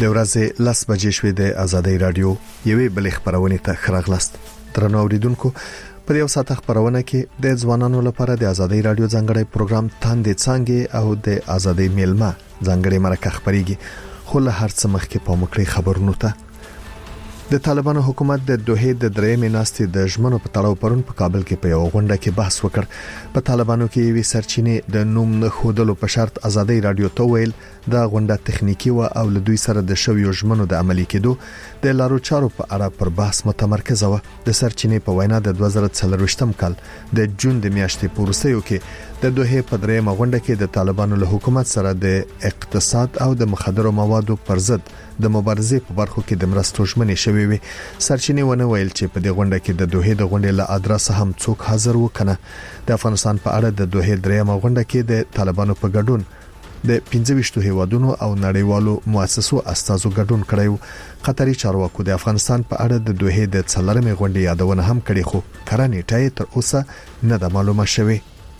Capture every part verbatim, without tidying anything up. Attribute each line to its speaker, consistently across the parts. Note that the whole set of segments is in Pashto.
Speaker 1: د ورځې لس بجې شوې د آزادۍ رادیو یوې بلې خبرونه ته خراغلاست. درنو اوریدونکو، په یو ساعت خبرونه کې د ځوانانو لپاره د آزادۍ رادیو ځانګړی پروګرام تاندې څنګه او د آزادۍ میلمه ځانګړی مرکه خبريږي. خو له هر څه مخکې په مکړې خبرونه ته د طالبانو حکومت د دوه د درېمې ناستې د ژمنو په تړاو پرون په کابل کې په یو غونډه کې بحث وکړ. په طالبانو کې یوې سرچینې د نوم نه خودلو په شرط آزادۍ رادیو ته ویل دا غونډه تخنیکی و او له دوی سره د شویو ژمنو د عملي کېدو د لارو چارو په اړه پر بحث متمرکز و. د سرچینې په وینا د دوه زره څلرويشتم کال د جون د میاشتې په وروستیو کې د دوه په درېمه غونډه کې د طالبانو له حکومت سره د اقتصاد او د مخدرو موادو پر ضد د مبارزې په برخو کې د مرستو ژمنې شوې وي. سرچینې ونه ویل چې په دې غونډه کې د دوه د غونډې له ادرس هم څوک حاضر وکنه. د افغانستان په اړه د دوه درېمه غونډه کې د طالبانو په ګډون د پنځه ویشت هیوادونو او نړیوالو مؤسسو استازو ګډون کړیو. قطري چارواکو د افغانستان په اړه د دوه د څلورمې غونډې یادونه هم کړې، خو کرانې تر اوسه نه د معلومه شوی.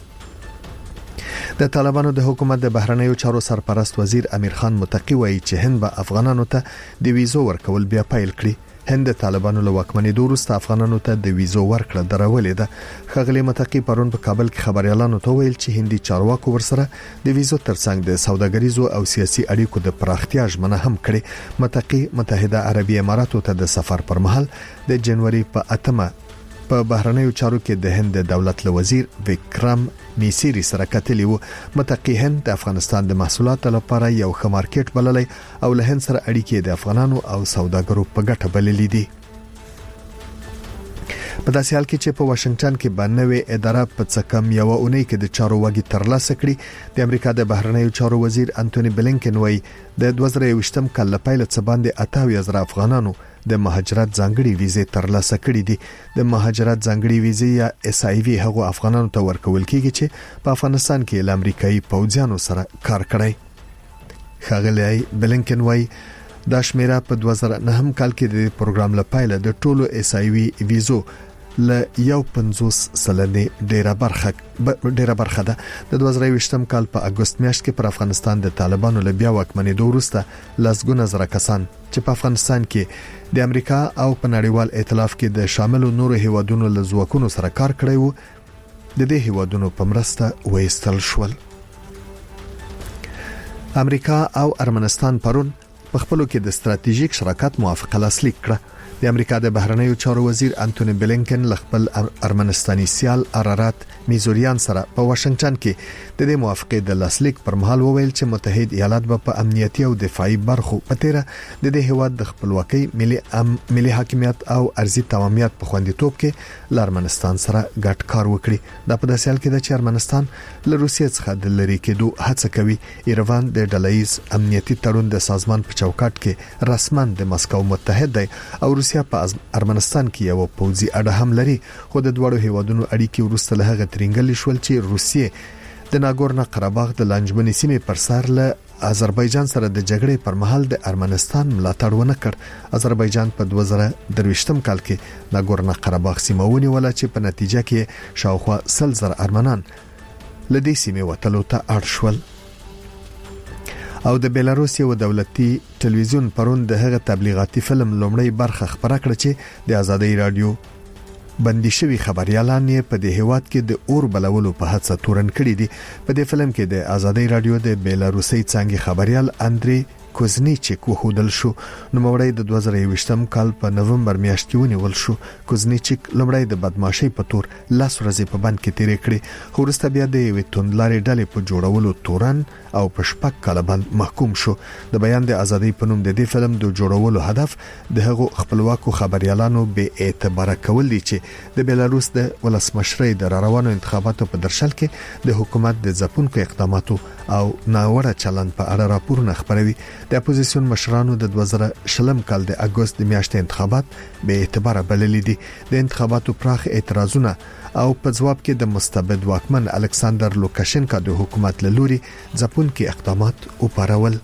Speaker 1: د طالبانو د حکومت د بهرنیو چارو سرپرست وزیر امیر خان متقی وایي چې هند به افغانانو ته د ویزو ورکول بیا پیل کړي. هند د طالبانو له واکمنۍ وروسته افغانانو ته د ویزو ورکړه درولې ده. خغلی متقی پرون په کابل کې خبريالانو ته ویل چې هندي چارواکو ورسره د ویزو ترڅنګ د سوداګریزو او سیاسي اړیکو د پراختیا ژمنه هم کړې. متقی متحده عربی اماراتو ته د سفر پر مهال د جنوري په اتمه په بهرنیو چارو کې د هند د دولت له وزیر وکرم میسری سره کتلی وو. متقی هند د افغانستان د محصولاتو لپاره یو ښه مارکیټ بللی او له هند سره اړیکې د افغانانو او سوداګرو په ګټه بللې دي. په داسې حال کې چې په واشنگټن کې باندې اداره په څکم یو اونۍ کې د چارو واګي ترلاسه کړي. د امریکا د بهرنیو چارو وزیر انټونی بلینکن وایي د دوه زره یوویشتم کال لپاره څه باندې اتاوی زره افغانانو د مهاجرت ځانګړي ویزې ترلاسه کړې دي. د مهاجرت ځانګړي ویزې یا اس آی وی هغه افغانانو ته ورکول کیږي چې په افغانستان کې له امریکایي پوځیانو سره کار کړی. خغلی بلینکن وایي دا شمیره په دوه زره نهم کال کې د پروګرام لپاره د ټولو اس آی وی ویزو ل یو پنځوس سلنې ډیره برخه ډیره برخه ده. د دوه زره یوویشتم کال په اگست میاشت کې پر افغانستان د طالبانو له بیا واکمنۍ وروسته لسګونه زره کسان چې په افغانستان کې د امریکا او په نړیوال ائتلاف کې د شامل نورو هیوادونو له ځواکونو سره کار کړی وو د دې هیوادونو په مرسته وېستل شول. امریکا او ارمنستان پرون په خپلو کې د ستراتیژیک شراکت موافقه لاسلیک کړه. د امریکا د بهرنیو چارو وزیر انټونی بلینکن له خپل ارمنستاني سیال ارارات میزوریان سره په واشنگټن کې د دې موافقې د لاسلیک پر مهال وویل چې متحد ایالات به په امنیتي او دفاعي برخو په تیره د دې هیواد د خپلواکۍ ملي ام ملي حاکمیت او ارضي تمامیت په خوندیتوب کې ل ارمنستان سره ګډ کار وکړي. دا په داسې حال کې د ارمنستان له روسیې څخه د لری کېدو هڅه کوي. ایروان د ډلهیز امنیتي تړون د سازمان په چوکاټ کې رسما د مسکو متحد دی او روسیا په ارمنستان کې یو پوځي اډه هم لري. خو د دوړو هیوادونو اړیکې ورسته له هغه ترنګل شول چې روسیې د ناګورنو قرهباغ د لانجمنې سیمې پر سر له آذربایجان سره د جګړې پر مهال د ارمنستان ملاتړ ونه کړ. آذربایجان په دوه زره درویشتم کال کې ناګورنو قرهباغ سیمه ونیوله چې په نتیجه کې شاوخوا سل زره ارمنان له دې سیمې وتلو ته اړ شول. او د بیلاروس یو دولتي ټلویزیون پرون د هغه تبلیغاتي فلم لومړی برخه خبره کړه چې د آزادۍ رادیو بندي شوی خبريالان یې په دې هیواد کې د اور بلولو په هڅه تورن کړی دي. په دې فلم کې د آزادۍ رادیو د بیلاروسي څنګه خبريال اندري کوزنیچیک وحودل شو. نو موري د دوه زره یوویشتم کال په نومبر میاشت کې ونیول شو. کوزنیچیک لمړی د بدمعشي په تور لاس ورځې په بند کې تیرې کړې، خو وروسته بیا د یوې توندلارې ډلې په جوړولو تورن او په شپږ کاله باندې محکوم شو. د بیان د ازادۍ په نوم د دې فلم د جوړولو هدف د هغو خپلواکو خبريالانو به اعتبار کول دي چې د بیلاروس د ولسمشرۍ د روانو انتخاباتو په درشل کې د حکومت د ځپونکو اقداماتو او ناوړه چلند په اړه راپورونه خبروي. د اپوزیسیون مشرانو د دوه زره شلم کال د اگست د میاشتې انتخابات به اعتبار بللي دي. د انتخاباتو پراخ اعتراضونه او په جواب کې د مستبد واکمن الکساندر لوکاشنکا د حکومت له لوري ځپونکي اقدامات وپارول.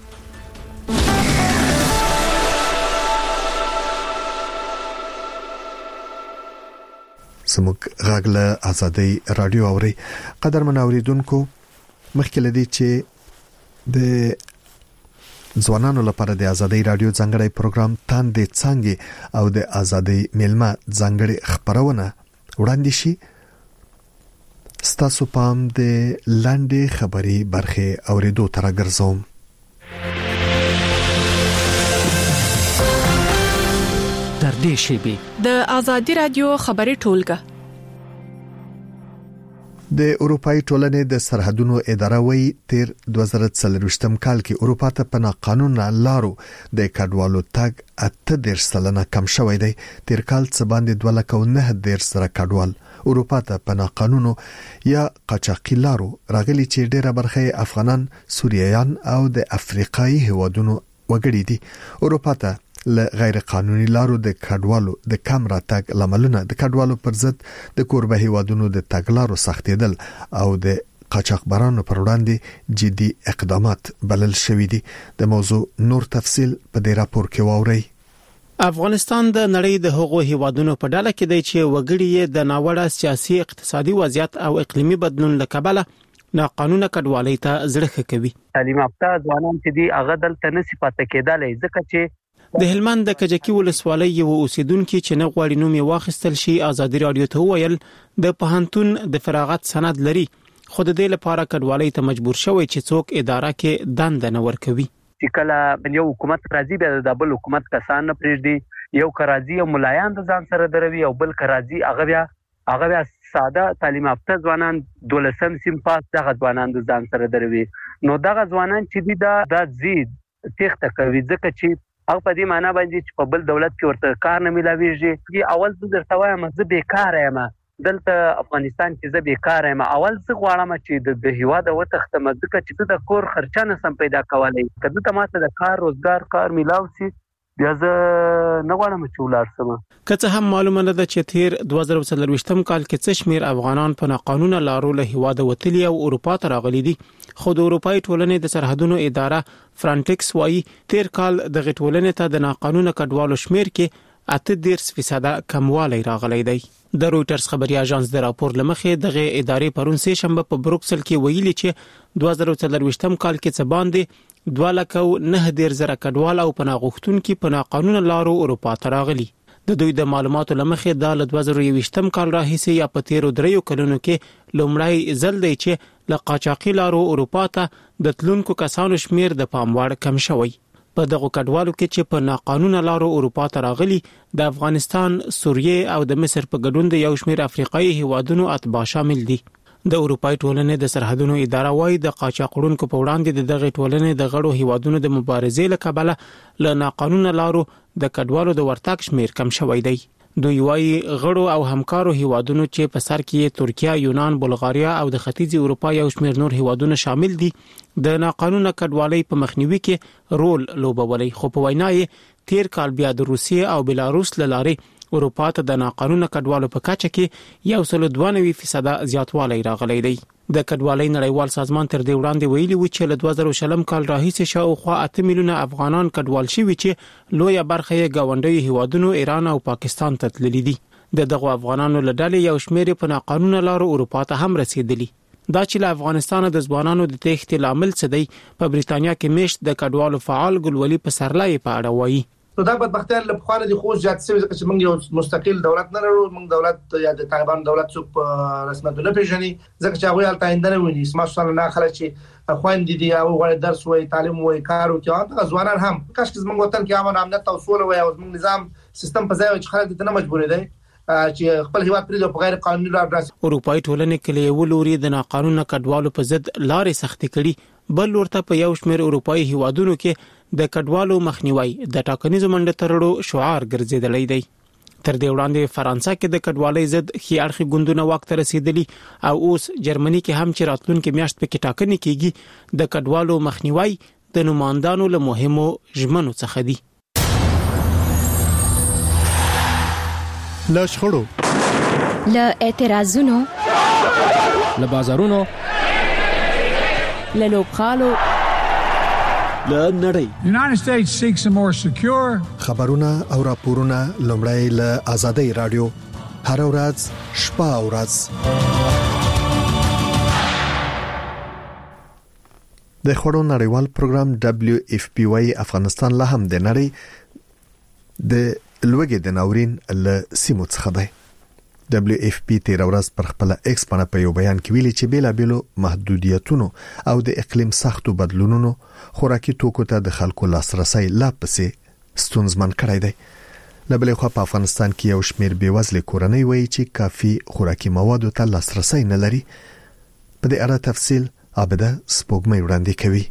Speaker 1: سموږ غاغله آزادۍ رادیو اوري. قدر منوریدونکو، مخکې لدی چې د ځوانانو لپاره د ازادي رادیو ځانګړی پروګرام تاندې څنګه او د ازادي ملما ځانګړی خبرونه وړاندې شي. ستاسو پام د لاندې خبري برخه اوریدو تر ګرځوم.
Speaker 2: در دې شیبي
Speaker 3: د ازادي رادیو خبري ټولګه
Speaker 1: د اروپאי ټولنې د سرحدونو اداره وی تیر دوه زره څلرويشتم کال کې اروپا ته پناه قانون لارو د کډوالو تګ اته ډیر سلنه کم شوی دی. تیر کال څه باندې دوه لک او نه ډیر سره کډوال اروپا ته پناه قانون یا قاچاقي لارو راغلي چې ډیره برخه افغانان، سوریایان او د افریقایي هوادونو وګړي دي. اروپا ته له غیر قانوني لارو د کډوالو د کم راتګ لاملونه د کډوالو پر ضد د کوربه هیوادونو د تګلارو سختیدل او د قاچاقبرانو پر وړاندې جدي اقدامات بلل شوې دي. د موضوع نور تفصيل په دې راپور کې واورئ.
Speaker 2: افغانستان د نړۍ د هغو هیوادونو په ډله کې دی چې وګړي د ناوړه سیاسي اقتصادي وضعیت او اقلیمي بدلون له کبله ناقانونه کډوالۍ ته زړه کوي.
Speaker 4: تعلیم یافته ځوانان چې دی هغه دلته نشي پاتې کېدلای ځکه چې
Speaker 2: د هلمند د کجکی ولسوالۍ یو اوسیدونکو چې نه غواړي نوم یې واخیستل شي ازادي رادیو ته ویل د پوهنتون د فراغت سند لري، خو د دې لپاره کډوالۍ ته مجبور شوی چې څوک اداره کې دند نه ورکوي.
Speaker 4: چې کله یو حکومت راځي به د بل حکومت کسان نه پریږدي، یو کراځي او ملایان د ځان سره دروي او بل کراځي هغه بیا هغه بیا ساده تعلیم یافته ځوانان دولسم سیم پاس دغه ځوانان د ځان سره دروي. نو دغه ځوانان چې دی دا د زید تخته کوي ځکه چې هغه په دې معنی باندې چې په بل دولت کې ورته کار نه ملاويږي. چې اول زه درته وایم زه بیکار یم، دلته افغانستان کې زه بیکار یم، اول زه غواړم چې د هیواد وتختم ځکه چې د کور خرچه نه سم پیدا کولای. کله ته ماته د کار روزګار کار ملاو شي بیا زه نه غواړم چې ولار سم.
Speaker 2: که څه هم معلومه ده چې تیر دوه زره څلرويشتم کال کې څه شمیر افغانان په ناقانونه لارو له هیواد وتلی او اروپا ته راغلي دي، خو د اروپאי ټولنې د سرحدونو اداره فرانټکس وايي تیر کال د غټولنې ته د ناقانونه کډوالو شمیر کې اته دېرش فیصد کموالی راغلی دی. د رويټرز خبري اژانس د راپور لمخې دغه ادارې پرون سه شنبه په بروکسل کې ویلي چې دوه زره څلرويشتم کال کې څه باندې دوه لک او نه ډیر زره کډوال او پناه غوښتونکي په ناقانونه لارو اروپا ته راغلي. د دوی د معلوماتو لمخې د دوه زره یوویشتم کال راهیسې یا په تیرو دریو کلونو کې لومړی ځل دی چې له قاچاقي لارو اروپا ته د تلونکو کسانو شمیر د پام وړ کم شوی. په دغه کډوالو کې چې په ناقانونه لارو اروپا ته راغلي د افغانستان، سوریه او د مصر په ګډون د یو شمیر افریقایي هیوادونو اتباع شامل دي. د اروپאי ټولنې د سرحدونو اداره وايي د قاچاقړونکو په وړاندې د دغه ټولنې د غړو هیوادونو د مبارزې لپاره له ناقانونه لارو د کډوالو د ورتګ شمیر کم شوی دی. دوی وايي غړو او همکارو هیوادونو چې په سر کې ترکیه، یونان، بلغاریا او د ختیځي اروپا یو شمیر نور هیوادونه شامل دي د ناقانونه کډوالۍ په مخنیوي کې رول لوبولای. خو په وینا یې تیر کال بیا د روسیې او بلاروس لارې اروپا ته د ناقانونه کډوالو په کچه کې یو سل دوه نوي فیصد زیاتوالی راغلی دی. د کډوالۍ نړیوال سازمان تر دې وړاندې ویلي و چې له دوه زره شلم کال راهیسې شاوخوا اته میلیونه افغانان کډوال شوي چې لویه برخه یې ګاونډي هیوادونو ایران او پاکستان ته تللي دي. د دغو افغانانو له ډلې یو شمېر په ناقانونه لارو اروپا ته هم رسیدلی. دا چې له افغانستان د ځوانانو د تېښتې لامل څه دی په بریتانیا کې میشت د کډوالو فعال ګلولي په سرلای په اړه وایي.
Speaker 5: نو دا بدبختیان له خوانه دي خو ځات سوي ځکه چې موږ یو مستقل دولت نه لرو. موږ دولت یا د طالبان دولت څوک په رسمیت نه پیژني ځکه چې هغه الته آینده نه ویني. سماسونه نه خلک چې خويندې دي او غوړي درس وای تعلیم وای کار او کې هغه ځوانان هم کاش چې موږ وطن کې امن امنیت او سوله وای او موږ نظام سیستم په ځای چې خلک دې نه مجبور دي چې خپل هیواد پرې په غیر قانوني لار راځي.
Speaker 2: اروپאי ټولنې کې یو لوري د ناقانونه کډوالو په ضد لارې سختې کړي، بل ورته په یو شمېر اروپאי هیوادونو کې د کډوالو مخنیوي د ټاکنیزو منډه ترړو شعار ګرځیدلی دی. تر دې وړاندې فرانسه کې د کډوالۍ ضد خي اړخي ګوندونه واک ته رسیدلی او اوس جرمني کې هم چې راتلونکي میاشت په کې ټاکنې کیږي د کډوالو مخنیوي د نمائندانو له مهمو ژمنو څخه دی.
Speaker 1: له شخړو،
Speaker 6: له اعتراضونو،
Speaker 7: له بازارونو،
Speaker 6: له لوبغالو،
Speaker 7: له نړۍ.
Speaker 8: United States seeks a more secure
Speaker 1: خبرونه او راپورونه لومړی له ازادي رادیو هر ورځ شپه او ورځ. د د خوړو نړیوال پروګرام دبليو اف پی واي افغانستان لا هم د نړۍ د لوګي د ناورین له سیمو څخه دی. دبليو اف پی تیر ورځ پر خپل ایکس باندې په یو بیان کې ویلي چې بیلا بیلو محدودیتونو او د اقلیم سختو بدلونونو خوراکي توکو ته د خلکو لاسرسي لا پسې ستونزمن کړی دی. لبلې خو په افغانستان کې یو شمېر بیوزله کورنۍ وایي چې کافي خوراکي موادو ته لاسرسي نه لري. په دې اړه تفصیل عابده سپوږمۍ وړاندې کوي.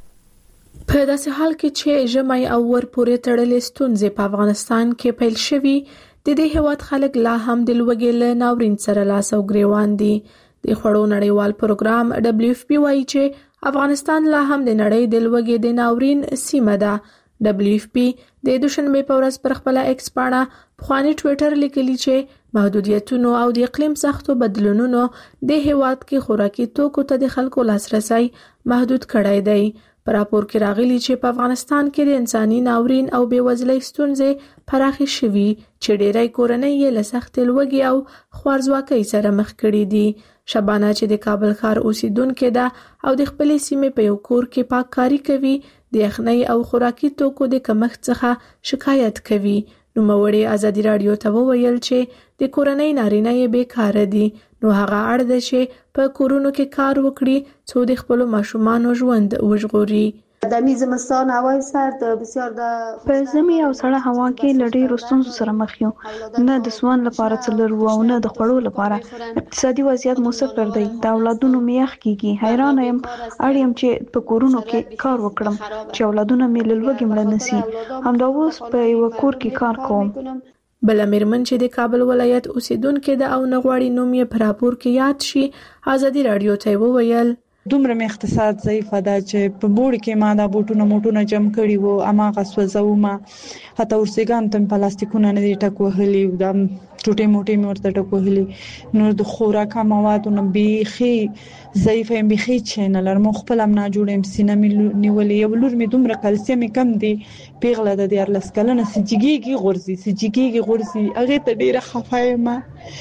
Speaker 3: په داسې حال کې چې ژمي او ور پورې تړلې ستونزې په افغانستان کې پیل شوي، د دې هیواد خلک لا هم د لوږې له ناورین سره لاس او ګریوان دي. د خوړو نړیوال پروګرام دبليو اف پی وايي چې افغانستان لا هم د نړۍ د لوږې د ناورین سیمه ده. دبليو اف پی د دوشنبه په ورځ پر خپل ایکس باندې پخوانی ټوئیټر لیکلی چې محدودیتونو او د اقلیم سختو بدلونونو د هیواد کې خوراکي توکو ته د خلکو لاسرسي محدود کړی دی. پر راپور کې راغلی چې په افغانستان کې د انساني ناورین او بیوزلۍ ستونزې پراخې شوي چې ډېری کورنۍ یې له سختې لوږې او خوارځواکۍ سره مخ کړي دي. شبانه چې د کابل ښار اوسیدونکې ده او د خپلې سیمې په یو کور کې پاککاري کوي، د یخنۍ او خوراکي توکو د کمښت څخه شکایت کوي. نوموړې ازادي راډیو ته وویل چې د کورنۍ نارینه یې بیکاره دي، نو هغه اړ ده چې په کورونو کې کار وکړي څو د خپل ماشومانو ژوند وژغوري.
Speaker 9: د میزمستان هوای سرد بسیار د
Speaker 10: په زمي او سړه هوا کې لړۍ رستونزو سره مخ یو، نه د سوان لپاره څلور او نه د خوړو لپاره. اقتصادي وضعیت مصفر دی، د اولادونو میخ کیږي. حیران یم اړیم چې په کورونو کې کار وکړم چې اولادونه مې له لوږې مړه نشي. همدا اوس په یو کور کې کار کوم.
Speaker 3: بل میرمن چې د کابل ولایت اوسیدونکې ده او نغواړي نوم یې په راپور کې یاد شي، ازادي راډیو ته وویل
Speaker 11: دومره مې اقتصاد ضعیف ده چې په بوړ کې ما دا بوټونه موټونه جمع کړي وو، اما غسوځو ما حتی ورسېګان تم پلاستیکونه نه دي ټک وهلي، دا ټوټې موټې مې ورته ټک وهلي. نو د خوراکه موادونو بیخي ضعیف یم، بیخي چې نه لرم. خپل هم نه جوړم، سینه مې نیولې. یو لور مې دومره کلسیم کم دی، پیغله د دیارلس کلنه سجګیږي غورځي سجګیږي غورځي هغه ته ډیره خفه یم.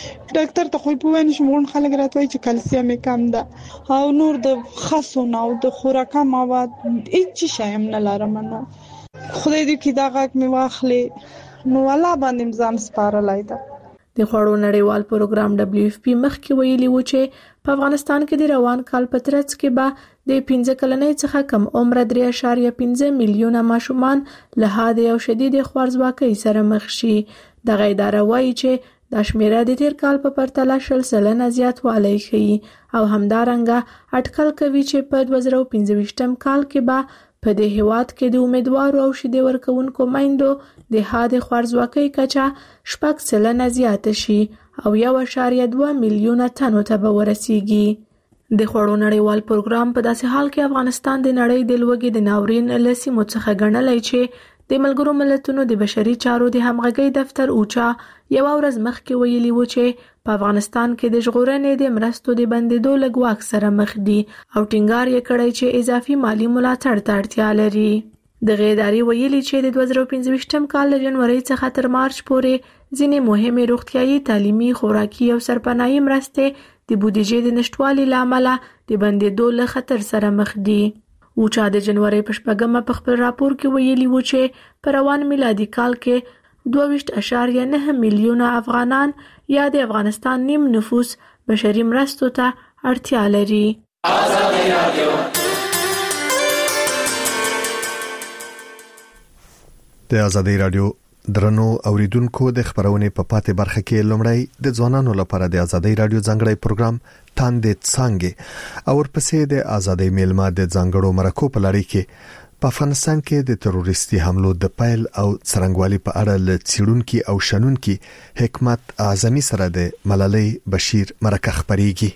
Speaker 11: ډاکټر ته خو په وینې شمون خلک راتوي چې کلسیم کم ده او نور د خاصونه او د خوراکه مواد هیڅ شی هم نه لرم. نه خدای دې کې دا غاک مې واخلي، نو الله باندې مزام سپارلای ده.
Speaker 3: د خوړو نړیوال پروګرام دبليو اف پی مخکې ویلي و چې په افغانستان کې د روان کال په ترڅ کې به د پنځه کلنۍ څخه کم عمر درې اعشاریه پنځه میلیونه ماشومان له حاد او شدید خوارځواکۍ سره مخ شي. دغه اداره وایي چې دا شمیره د تیر کال په پرتله شل سلنه زیاتوالی ښیي او همدارنګه اټکل کوي چې په دوه زره پنځه ویشتم کال کې به په دې هیواد کې د امیدوارو او شیدې ورکوونکو میندو د حاد خوارځواکۍ کچه شپږ سلنه زیاته شي او یو اعشاریه دوه میلیونه تنو ته به ورسیږي. د خوړو نړیوال پروګرام په داسې حال کې افغانستان د نړۍ د لوږې د ناورین له سیمو څخه ګڼلی چې د ملګرو ملتونو د بشري چارو د همغږۍ دفتر اوچا یو ورځ مخکې ویلي و چې په افغانستان کې د ژغورنې د مرستو د بندیدو له ګواښ سره مخ دي او ټینګار یې کړی چې اضافي مالی ملاتړ ته اړتیا لري. دغه ادارې ویلي چې د دوه زره پنځه ویشتم کال له جنورۍ څخه تر مارچ پورې ځینې مهمې روغتیايي، تعلیمي، خوراکي او سرپناهي مرستې د بودیجې د نشټوالي له امله د بندیدو له خطر سره مخ دي. اوچا د جنورۍ په شپږمه په خپل راپور کې ویلي و چې په روان میلادي کال کې دوه ویشت اعشاریه نه میلیونه افغانان یا د افغانستان نیم نفوس بشري مرستو ته اړتیا لري. ازادي راډیو
Speaker 1: د ازادي راډیو درنو اوریدونکو د خبرونې په پاتې برخه کې لومړی د ځوانانو لپاره د ازادي راډیو ځانګړی پروګرام تاندې څنګه او ورپسې د ازادي میلمه د ځانګړو مرکو په لړۍ کې په افغانستان کې د تروریستي حملو د پایل او څرنګوالي په اړه ل څیړونکو او شنونکو حکمت اعظمي سره د ملالۍ بشیر مرکه خبريږي.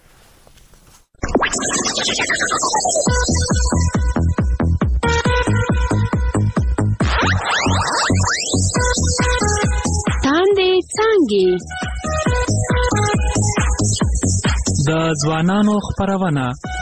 Speaker 2: د ځوانانو خبرونه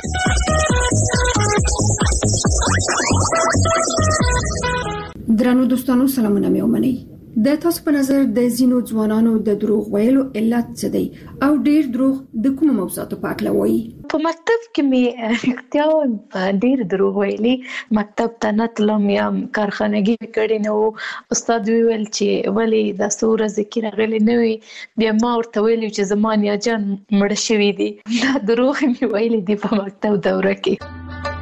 Speaker 12: درنو دوستانو سلامونه مې ومنئ. د تاسو په نظر د زینو ځوانانو د دروغ ویلو علت څه دی او ډیر دروغ د کوم موضوعاتو په اړه وایي.
Speaker 13: په مکتب کې مې اختیار ډیر دروغ ویلي. مکتب ته نه تلم یا کارخانګي کړي نو استاد ویل چې ولی د سوره ذکر غلي نه وي. بیا ما ورته ویل چې زمان یا جان مړ شوی دی. دا دروغ مې ویلي دی په مکتب دوره کې.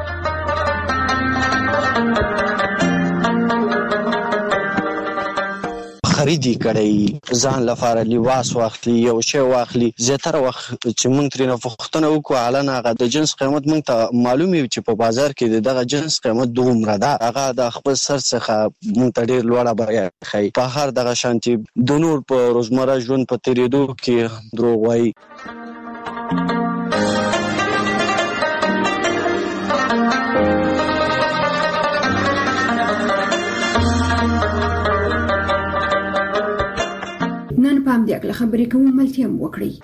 Speaker 14: خریدي کړی ځان لپاره لباس واخلي یو شی واخلي زیاتره وخت چې موږ ترې نه پوښتنه وکړو علنا هغه د جنس قیمت موږ ته معلومي چې په بازار کې دغه جنس قیمت دومره ده هغه د خپل سر څخه موږ ته ډیر لوړه بیه ښیي. په هر دغه شانتي د نور په روزمره ژوند په تیریدو کې دروغ وایي.
Speaker 12: نن پام دی اکله خبرې کوم ملتي هم وکړي.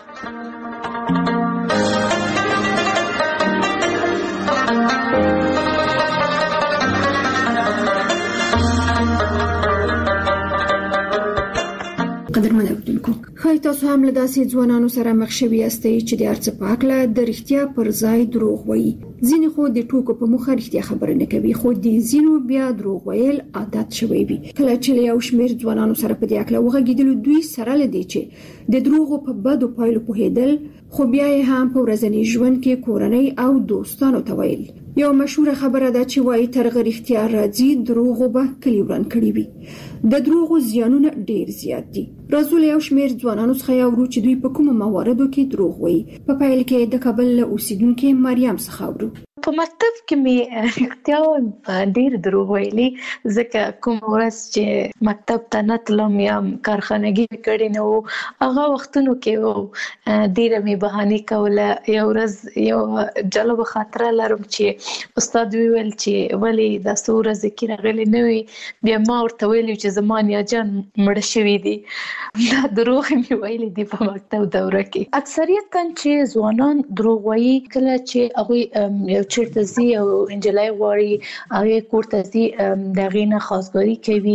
Speaker 12: قدرمن اوریدونکو، ښایي تاسو هم له داسې ځوانانو سره مخ شوي یاستئ چې د هر څه په هکله د رښتیا پر ځای دروغ وایي. ځینې خو د ټوکو په موخه رښتیا خبره نه کوي، خو د ځینو بیا دروغ ویل عادت شوی وي. کله چې له یو شمېر ځوانانو سره په دې هکله وغږېدلو، دوی سره له دې چې د دروغو په بدو پایلو پوهېدل، خو بیا یې هم په ورځني ژوند کې کورنۍ او دوستانو ته ویل. یو مشهوره خبره ده چې وایي ترغه رښتیا راځي، دروغو به کلی وران کړي وي. د دروغو زیانونه ډیر زیات دي. راځو له یو شمېر ځوانانو څخه یو ورو چې دوی په کومو مواردو کې دروغ وایي. په پیل کې د کابل له اوسیدونکو مریم څخه ورو.
Speaker 13: په مکتب کې مې اختیار ډیر دروغ ویلي، ځکه کوم ورځ چې مکتب ته نه تلم یا کارخانګي کړي نو هغه وختونو کې ډیره مې بهانه کوله. یو ورځ یو جالب خاطره لرم چې استاد ویل چې ولی د سوره ذکر غلي نه وي. بیا ما ورته ویل چې زمان یا جان مړ شوی دی. دا دروغ مې ویلي دی په مکتب دوره کې. اکثریت چې ځوانان دروغ وایي کله چې هغه یو چیرته زی او انجلای غواړي هغه کوړه زی د غینه خاصګاری کوي.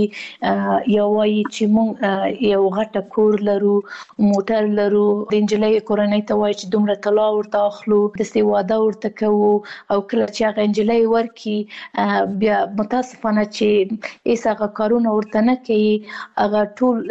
Speaker 13: یو وایي چې مونږ یو غټه کور لرو، موټر لرو، د انجلای کورنۍ ته وایي چې دومره طلا ورته اخلو، د سی واده ورته کوو. او کله چې هغه انجلای ورکی بیا متاسفانه چې ایس هغه کارونه ورته نه کوي، هغه ټول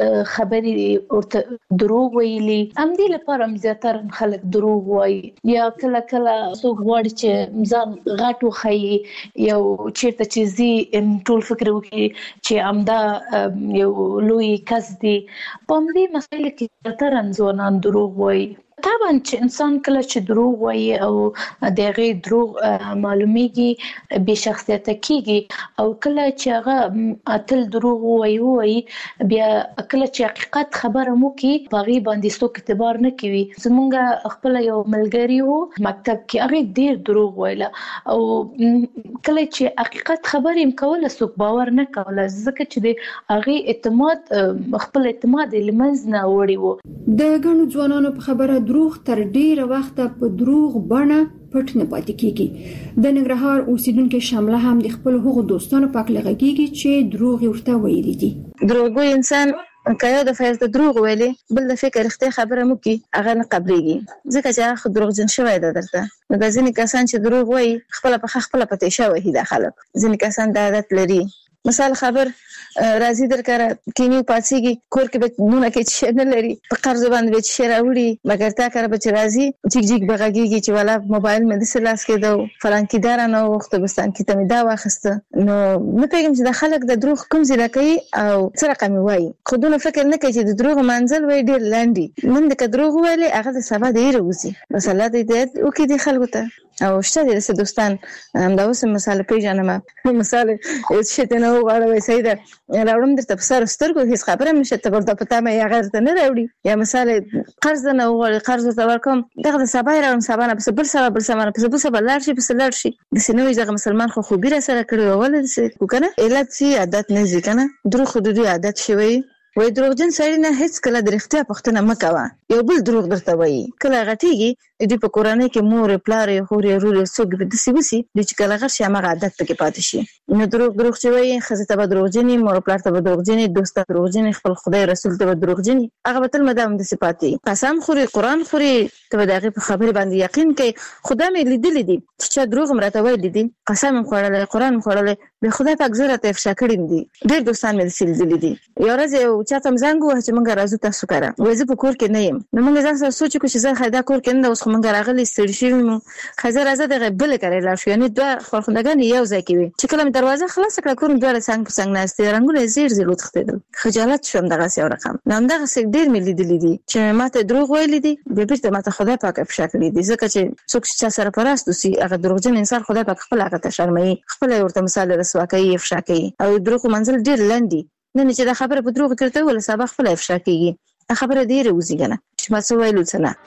Speaker 13: خبرې ورته دروغ ویلي. ام دې لپاره زیاتره خلک دروغ وایي. یا کله کله څوک غواړي چې ځان غټ وخی، یو چیرته چې زی ټول فکر وکړي چې امدا یو لوی کس دی. په دې مسایل کې تر ځوانان دروغ وایي. طبعا چې انسان کله چې دروغ وایي او دغه دروغ معلومیږي به شخصیت کېږي، او کله چې هغه اتل دروغ وایي وایي بیا کله چې حقیقت خبره مو کې باغی باندې څوک اعتبار نه کوي. زمونږ خپل یو ملګری وو مکتب کې هغه ډیر دروغ ویله، او کله چې حقیقت خبرې م کوله څوک باور نه کوله، ځکه چې د هغه اعتماد خپل اعتماد لمنځ نه وړي وو.
Speaker 12: د ګڼو ځوانانو په خبره دروغ تر ډیره وخته په دروغ بڼه پټ نه پاتې کیږي. د ننګرهار اوسیدونکو شامله هم د خپل هغو دوستانو په اړه غږیږي چې دروغ ورته ویلي دي.
Speaker 15: دروغ انسان کایو د فایز د دروغ ویلي بل د فکر اختیار خبره مو کی هغه نه قبليږي، ځکه چې هغه دروغجن شوی دی درته. نو د ځینې کسان چې دروغ وایي خپل په خپل پته شوی دی خلک. ځینې کسان د عادت لري. مثال خبر راځي درکاره کینی پاتېږي کور کې به مونږه کې چې نه لري په قرض باندې به چې راوړي، مګر تا کار به چې راځي جګ جګ بغاږي چې والا موبایل مې د سلاس کې دو فلان کې دار نه وخت بستان کې ته مې دا واخسته. نو نه پیګم چې د خلک د دروغ کوم ځای کوي او څه رقم وایي. خودونه فکر نه کوي چې د دروغ منزل وای ډیر لاندې. نن د دروغ ویلي هغه د سبا د ایروزي مثلا د دې او کې د خلکو ته او شته د رسد دوستان دا اوس مثال پیژنم. مثال چې ته نو غواړې سیده راوړم درته په سر سترګو هیڅ خبره نشته ته ورته پتا مې یا غیر ته نه راوړي. یا مثال قرض نه غواړي قرض ته ورکوم دغه د سبا راوړم سبا نه بل سبا بل سبا نه بل سبا لار شي بل لار شي د سينوي ځکه مسلمان خو خو بیره سره کړو ول څه کو کنه علت سي عادت نه ځي کنه درو خو دوی عادت شوی وای دروغجن سړی نه هیڅ کله د رښتیا پوښتنه مکوه. یو بل دروغ درته وایي کله غټیږي د په کورنۍ کې مور پلار خور رور څوک به د سیوسی د چې کله غر شي هغه عادت پکې پاتې شي. نو دروغ دروغ چې وایي خزه ته به دروغجنې مور پلار ته به دروغجنې دوست ته دروغجنې خپل خدای رسول ته به دروغجنې هغه به تل مدام د صفاتي قسم خوري قران خوري ته به دغه په خبره باندې یقین کوي. خدای مې لیدلې دي چې دروغ مرته وایي دي قسم خورل قران خورل به خدای پاک زړه ته افشا کړی دي. ډېر دوستان مې سلیدلې دي. یو ورځ یو چاته زنګ وه چې مونږ راځو تاسو کاره وای زه په کور کې نه یم. نو مونږ ځان سره سوچ وکړو چې زه خیدا کور کې نه اوس مونږ راغلي ستړي شوي مو خزر راځه دغه بل کړی لا شو یعنی دوه خورخندګان یو ځای کې وي چې کله مې دروازه خلاص کړه کور دوه څنګه په څنګه نهسته رنگونه زیر زیر وتښتېدل. خجالت شوم دغه څه رقم. نو همدغه څه ډېر مې لیدلې دي چې ماته دروغ ویلي دي به بیرته ماته خدای پاک افشا کړی دي ځکه چې څوک چې سره پراستو سي هغه دروغجن انسان خدای پاک خپل هغه ته شرمایي خپل ورته مثال رسوا کوي افشا کوي او دروغ منزل ډېر لنډي نه چې دا خبره په دروغ کړته ولا سبا خپل افشا کوي. خبره ډیره وزي کنه چې ما څه ویلو څه نه.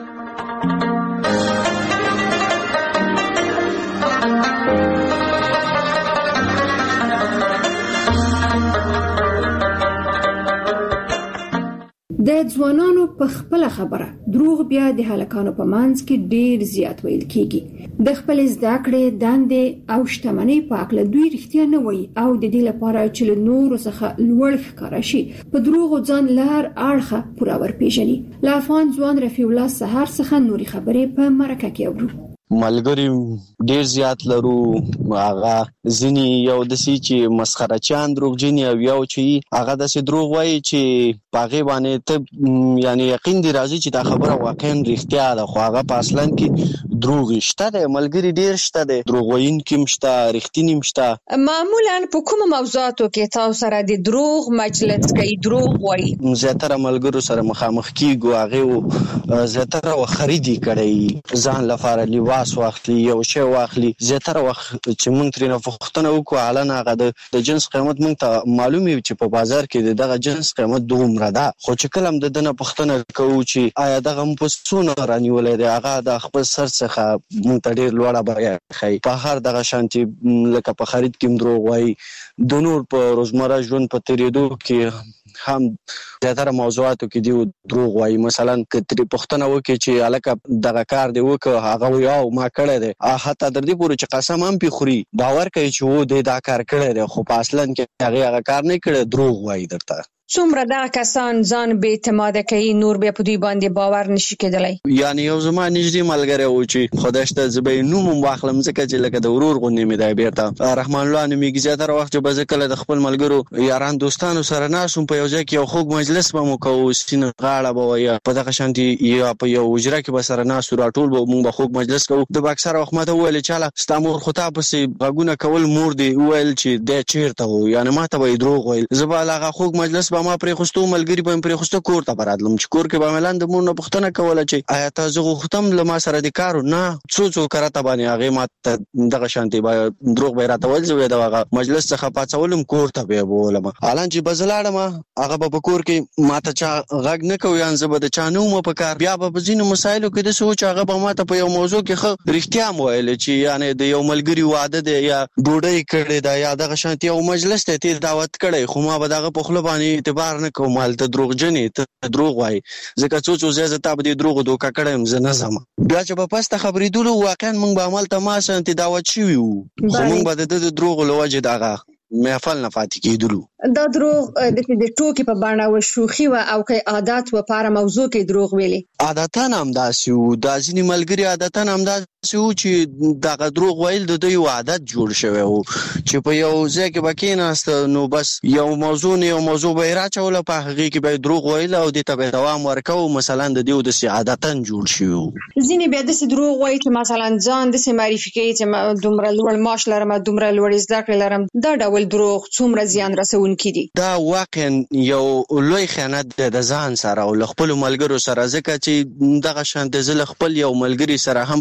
Speaker 12: د ځوانانو په خپل خبره دروغ بیا د هلکانو په منځ کې ډیر زیات ویل کیږي. د خپل زده کړې دندې او شتمنۍ په اړه دوی رښتیا نه وایي او د دې لپاره چې له نورو څخه لوړ ښکاره شي په دروغ ځان لار اړخه پوره ورپېژني. له افغان ځوان رفیع الله سحر څخه نوري خبرې په مرکه کې اورو.
Speaker 14: ملګری ډیر زیات لرو هغه ځینی یو د سی چې مسخره چاند دروغجن او یو چې هغه د سی دروغ وایي چې پاغه باندې ته یعنی یقین دی راځي چې دا خبره واقعا رښتیا ده خو هغه په اصلا کې دروغ شته د ملګری ډیر شته د دروغ وین کې مشته رښتینی مشته.
Speaker 16: معمولا په کوم موضوعاتو کې تاسو سره د دروغ مجلس کوي دروغ وایي؟
Speaker 14: زیاتره ملګرو سره مخامخ کیږو هغه زیاتره خریدي کړي ځان لپاره لیوا لاس واخلي یو شی واخلي زیاتره وخت چې مونږ ترې نه پوښتنه وکړو علنا هغه د جنس قیمت مونږ ته معلوم وي چې په بازار کې دغه جنس قیمت دومره ده خو چې کله هم د دنه پوښتنه کوو چې آیا دغه په څونه رانیولې ده هغه د خپل سر څخه مونږ ته ډېر لوړه بیه ښیي. په هر دغه شانتي لکه په خرید کې دروغ وایي د نور په روزمره ژوند په تېرېدو کې هم زیاتره موضوعاتو کې دی دروغ وایي. مثلا که ترې پوښتنه وکړي چې هلکه دغه کار دی وکړه هغه وایي او ما کړی دی حتی تر دې پورې چې قسم هم پې خوري باور کوي چې و دی دا کار کړی دی خو په اصلا کې هغې هغه کار نه کړی دروغ وایي درته.
Speaker 16: څومره دغه کسان ځان بې اعتماده کوي نور بیا په دوی باندې باور نشي کېدلی؟
Speaker 14: یعنی یو زما نږدې ملګری و چې خدای شته زه به یې نوم هم واخلم ځکه چې لکه د ورور غوندې مې دی بېرته رحمان الله نومېږي. زیاتره وخت چې به زه کله د خپل ملګرو یاران دوستانو سره ناست وم په یو ځای کې یو خوږ مجلس به مو کوو سپینه غاړه به وه یا په دغه شانتې یا په یو حجره کې به سره ناست وو راټول به مونږ به خوږ مجلس کوو. د به اکثره وخت ماته وویل چاله ستا مور خو تا پسې غږونه کول مور دې وویل چې دی چېرته و یعنې ما ته به یې دروغ ویل. زه به هغه خوږ مجلس به ما پرېښستو ملګري به مې پرېښسته کور ته به راتلم چې کور کې به مې لاندې مور نه پوښتنه کوله چې آیا تا زه غوښتم له ما سره د کار نه څو څو کرته باندې هغې ما ته دغه شانتې به دروغ به یې راته ویل. زه به یې د هغه مجلس څخه پاڅولم کور ته به یې بولم حالان چې به زه لاړم هغه به په کور کې ما ته چا غږ نه کوي یان زه به د چا نه وم په کار. بیا به په ځینو مسایلو کې داسې و چې هغه به ما ته په یو موضوع کې ښه رښتیا م ویلې چې یعنې د یو ملګري واده دی یا ډوډۍ کړې ده یا دغه شانتې یو مجلس دی تېر دعوت کړی خو ما به د هغه په خوله باندې اعتبار نه کوم هلته دروغجن یې ته دروغ وایي ځکه څو څو ځای زه تا به دې دروغو دوکه کړی یم زه نه ځم. بیا چې به پسته خبرېدلو واقعا موږ به همالته ما شانتې دعوت شوي وو خو موږ به د ده د دروغو له وجې دغه محفل نه پاتې کېدلو.
Speaker 16: دا دروغ د ټوکې په بڼه و شوخي و او که عادت و په هره موضوع کې دروغ ویلې؟
Speaker 14: عادتا همداسې وو دا ځینې ملګري عادتا همداسې وو چې دغه دروغ ویل د دوی عادت جوړ شوی و چې په یو ځای کې به کېناسته نو بس یو موضوع نه یو موضوع به یې راچوله په هغې کې به یې دروغ ویل او دې ته به یې دوام ورکوو مثلا د دې داسې عادتا جوړ شوي وو.
Speaker 16: ځینې بیا داسې دروغ وایي چې مثلا ځان داسې معرفي کوي چې دومره لوړ معاش لرم دومره لوړې زده کړې لرم. دا ډول دروغ څومره زیان رسونکي دي؟
Speaker 14: دا واقعا یو لوی خیانت دی د ځان سره او له خپلو ملګرو سره ځکه چې دغه شانتې زه له خپل یو ملګري سره هم په پوهنتون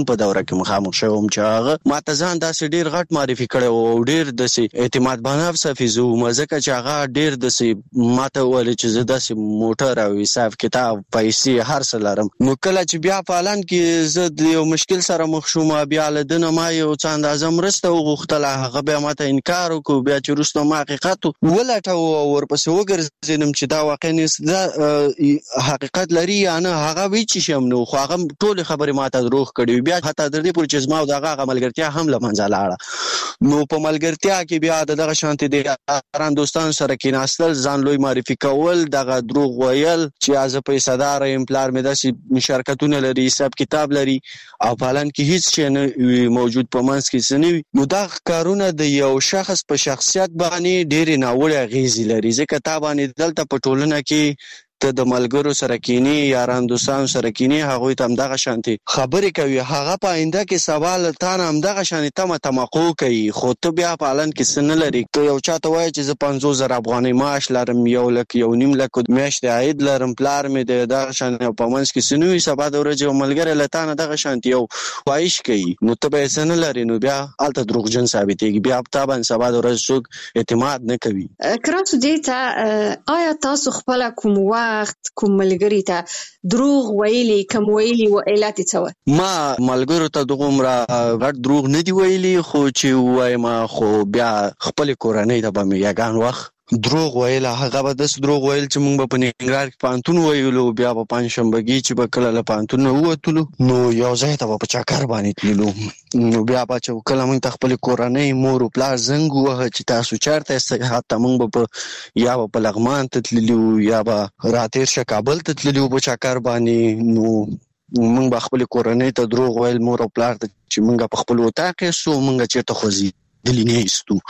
Speaker 14: تلویزیون په دوره کې مخامخ شوم چې هغه ماته ځان داسې ډیر غټ معرفي کړی او ډیر داسې اعتماد بنافس حافظ و مزه چې هغه ډیر داسې ماته ویل چې زه داسې موټر او حساب کتاب پیسې هر څه لرم. نو کله چې بیا په اعلان کې زه د یو مشکل سره مخ شوم بیا له دنه ما یو څه اندازه مرسته وغوښتله هغه بیا ماته انکار وکړو بیا چې وروسته ما حقیقت ولټه او ورپسې وګرځېدم چې دا واقعا حقیقت لري یا نه هغه وی چې شم نو خو هغه ټول خبرې ماته دروغ کړي بیا حتی د دې پورې چې زما او دغه هغه ملګرتیا هم له منځه لاړه. نو په ملګرتیا کې بیا دغه شانتي د یاران دوستانو سره کېناستل ځان لوی معرفي کول دغه دروغ ویل چې از پیسې دار یم پلار مې داسې شرکتونه لري حساب کتاب لري او پالن کې هیڅ شی نه موجود په منځ کې څه نه وي. نو دا کارونه د یو شخص په شخصیت باندې ډېرې ناوړه اغېزې لري ځکه تا باندې دلته په ټولنه کې ته د ملګرو سره کینی یاران دوستانو سره کینی هغوی ته هم دغه شانتي خبرې کوي هغه په آینده کې سوال تا نه هم دغه شانتي تمه تمقو کوي خو ته بیا په پالن کې څه نه لري. که یو چا ته وایي چې زه پنځوس زره افغانۍ معاش لرم یو لک یو نیم لک میاشتې عاید لرم پلار مې د دغه شانتي په منځ کې څه نه وي سبا د ورځې یو ملګری له تا نه دغه شانتي یو خواهش کوي نو ته به یې څه نه لري نو بیا هلته دروغجن ثابتېږي بیا په تا باندې سبا د ورځې څوک اعتماد نه کوي.
Speaker 16: کراسو دې ته آیا تاسو خپله کوم وخت کوم ملګری ته دروغ ویلي کوم ویلي و علت څه
Speaker 14: ما ملګرو ته دغومره غټ دروغ نه دی ویلي خو چې وایم خو بیا خپل کورنۍ ته به مې یګان وخت دروغ ویل هغه به داسې دروغ ویل چې موږ به په ننګرهار کې پوهنتون ویلو بیا په پنجشنبهګي چې به کله له پوهنتون نه ووتلو نو یو ځای ته به په چکر باندې تللو نو بیا به چې کله موږ ته خپلې کورنۍ مور و پلار زنګ ووهه چې تاسو چېرته یاست حتی موږ به په یا به په لغمان ته تللي وو یا به راتېر شه کابل ته تللي وو په چکر باندې نو موږ به خپلې کورنۍ ته دروغ ویل مور او پلار ته چې موږ په خپل اطاق یستو موږ چېرته خوځېدلي نه یستو.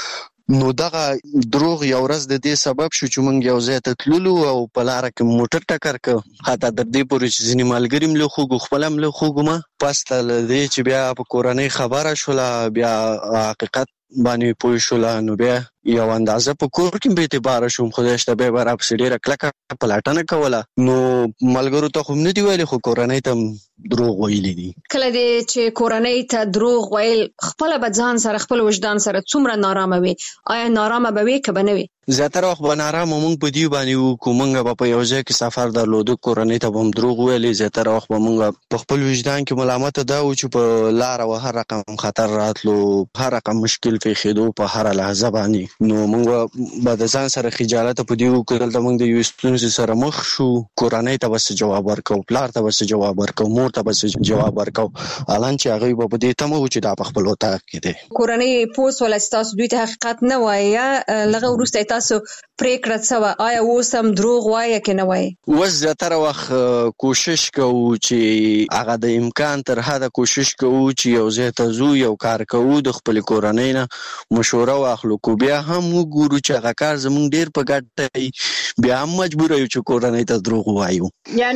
Speaker 14: نو دغه دروغ یو ورځ د دې سبب شو چې موږ یو ځای ته تللو او په لاره کې موټر ټکر کړ حتی تر دې پورې چې ځینې ملګري م له خوږو خپله م له خوږو ما پس ته له دې چې بیا په کورنۍ خبره شوله بیا حقیقت باندې پوه شوله نو بیا یو اندازه په کور کې به اعتباره شوم خدای شته بیا به راپسې ډېره کلکه پلټنه کوله نو ملګرو ته خو م نه دي ویلي خو کورنۍ ته دروغ ویلي دي.
Speaker 16: کله دې چې کورنۍ ته دروغ ویل خپله به ځان سره خپل وجدان سره څومره نارامه وي آیا نارامه به وي که به نه وي؟
Speaker 14: زیاتره وخت به نارامه موږ په دې باندې وو موږ به په یو ځای کې سفر درلودو کورنۍ ته به هم دروغ ویلې زیاتره وخت به موږ په خپل وجدان کې ملامته دا وو چې په لاره و هر رقم خطر راتلو هر رقم مشکل پېښېدو په هره لحظه باندې نو موږ به د ځان سره خجالته په دې وو که دلته موږ د یوې ستونزې سره مخ شو کورنۍ ته به څه جواب ورکوو پلار ته به څه جواب ورکوو مور ته به څه جواب ورکوو حالان چې هغوی به په دې تمه وو چې دا په خپل اطاق کې دی.
Speaker 16: کورنۍ پوه شوله چې تاسو دوی ته حقیقت نه وایي یا لږه وروسته تاسو پریکړه څه وه آیا اوس هم دروغ وایه که نه وایي؟
Speaker 14: اوس زیاتره وخت کوشش کوو چې هغه د امکان تر حده کوشش کوو چې یو ځای ته ځو یو کار کوو د خپلې کورنۍ نه مشوره واخلو کو بیا هم وګورو چې هغه کار زموږ ډېر په ګټه وي بیا هم مجبوره یو چې کورنۍ ته دروغ ووایو.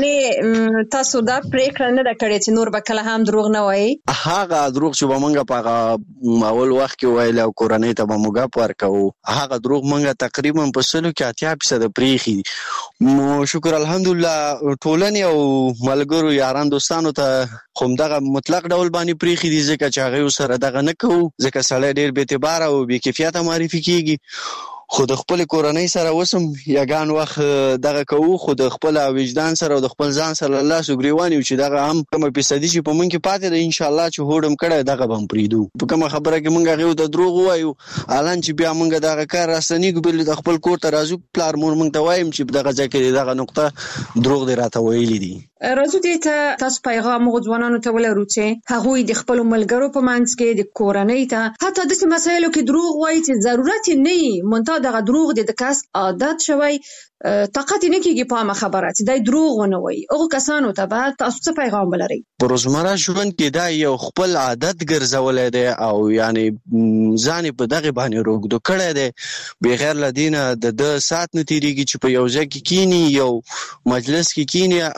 Speaker 16: یعنې تاسو دا پریکړه نه ده کړې چې نور به کله هم دروغ نه وایي؟
Speaker 14: هغه دروغ چې به موږ په هغه اول وخت کې ویل او کورنۍ ته به موږ ګپ ورکوو هغه دروغ موږ تقریبا په سلو کې اتیا فیصده پرېښي نو شکر الحمدلله ټولنې او ملګرو یاران دوستانو ته خو همدغه مطلق ډول باندې پرېښي دي ځکه چې هغوی سره دغه نه کوو ځکه سړی ډېر بې اعتباره او بې کیفیته معرفي کېږي خو د خپل کورنۍ سره وسم یګان وخت دغه کوو خو د خپل وجدان سره او د خپل ځان سره الله سګریوان یو چې دغه هم کومه فیصدي چې په مونږ کې پاتې ده ان شاء الله چې هوډم کړی دغه به هم پرېږدو په کومه خبره کې مونږ هغې ته دروغ ووایو حالان چې بیا مونږ دغه کار راستنېږو بل د خپل کور ته راځو پلار مور مونږ ته وایم چې په دغه ځای کې دغه نقطه دروغ دې راته ویلي دي.
Speaker 16: راځو دې ته تاسو پیغام هغو ځوانانو ته ولرو چې هغوی د خپلو ملګرو په منځ کې د کورنۍ ته حتی داسې مسایلو کې دروغ وایي چې ضرورت یې نه وي منتها دغه دروغ د کس عادت شوی طاقت نه کېږي په عامه خبره چې دی دروغ ونه وایي هغو کسانو ته به تاسو څه پیغام ولرئ؟
Speaker 14: په روزمره ژوند کې دا یو خپل عادت ګرځولی دی او یعنې ځان یې په دغې باندې روږدو کړی دی بغیر له دې نه د ده ساعت نه تېرېږي چې په یو ځای کې کیني یو مجلس کې کیني همدغه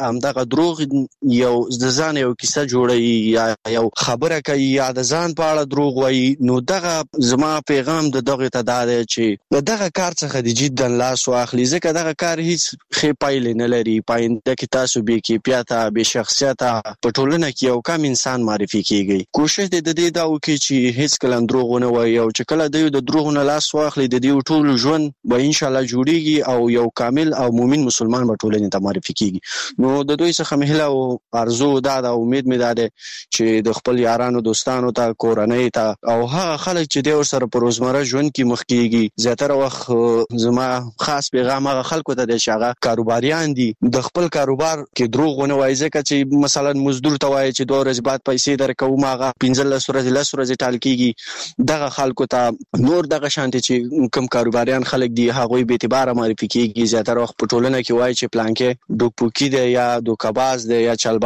Speaker 14: دروغ یو د ځان یو کیسه جوړي یا یو خبره کوي یا د ځان په اړه دروغ وایي، نو دغه زما پیغام د دغه تداده چې دغه کار څخه د جدي لاس واخلي، ځکه دغه کار هیڅ ښه پایلې نه لري. پاینده کې تاسو به کیفیته به شخصیته په ټولنه کې یو کم انسان معرفي کیږي. کوشش دې د دې دا وکړي چې هیڅ کله دروغ نه وایي او چې کله دوی د دروغ نه لاس واخلي د دې ټول ژوند به ان شاء الله جوړیږي او یو کامل او مؤمن مسلمان به ټولنې ته معرفي کیږي. نو د دوی څخه مهله او ارزو دا د امید مې ده چې د خپل یارانو دوستانو ته کورنۍ ته او هغه خلک چې د ور سره په روزمره ژوند کې مخ کیږي زیاتره وخت زما خاص پیغام هغه خلکو ته د شغه کاروباریان دي د خپل کاروبار کې دروغ ونه وایي، ځکه چې مثلا مزدور ته وایي چې دوه ورځې بعد پیسې درکوم هغه پنځه لس ورځې لس ورځې ټال کیږي. دغه خلکو ته نور دغه شانتي چې کم کاروباریان خلک دي هغه به اعتبار معرفي کیږي. زیاتره وخت په ټولنه کې وایي چې پلان کې دوکپوکی دی یا دوکباز دی یا چل